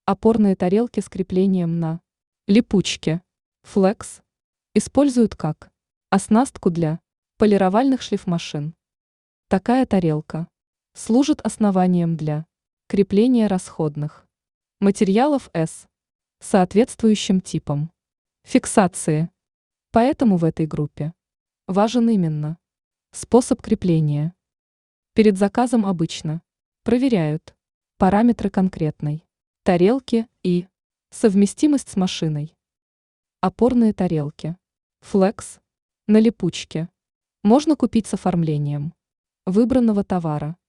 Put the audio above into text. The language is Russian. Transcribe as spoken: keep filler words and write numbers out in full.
Опорные тарелки с креплением на липучке Flex используют как оснастку для полировальных шлифмашин. Такая тарелка служит основанием для крепления расходных материалов с соответствующим типом фиксации. Поэтому в этой группе важен именно способ крепления. Перед заказом обычно проверяют параметры конкретной тарелки и совместимость с машиной. Опорные тарелки Flex на липучке можно купить с оформлением выбранного товара.